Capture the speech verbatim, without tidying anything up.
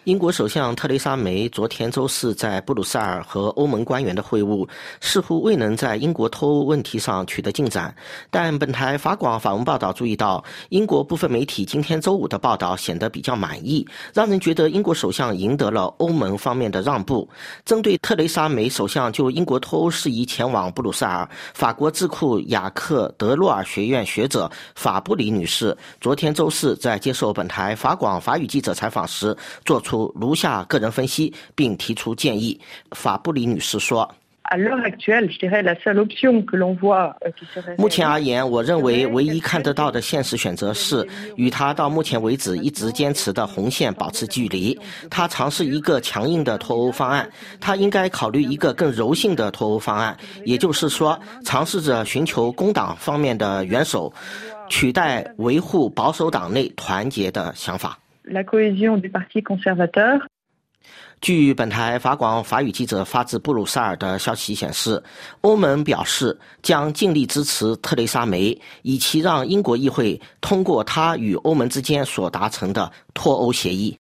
英国首相特蕾莎梅昨天周四在布鲁塞尔和欧盟官员的会晤，似乎未能在英国脱欧问题上取得进展。但本台法广法文报道注意到，英国部分媒体今天周五的报道显得比较满意，让人觉得英国首相赢得了欧盟方面的让步。针对特蕾莎梅首相就英国脱欧事宜前往布鲁塞尔，法国智库雅克德洛尔学院学者法布里女士昨天周四在接受本台法广法语记者采访时做出如下个人分析，并提出建议。法布里女士说，目前而言，我认为唯一看得到的现实选择是与他到目前为止一直坚持的红线保持距离。他尝试一个强硬的脱欧方案，他应该考虑一个更柔性的脱欧方案，也就是说，尝试着寻求工党方面的元首，取代维护保守党内团结的想法。 La cohésion du Parti conservateur。 据本台法广法语记者发自布鲁塞尔的消息显示，欧盟表示将尽力支持特蕾莎梅，以期让英国议会通过他与欧盟之间所达成的脱欧协议。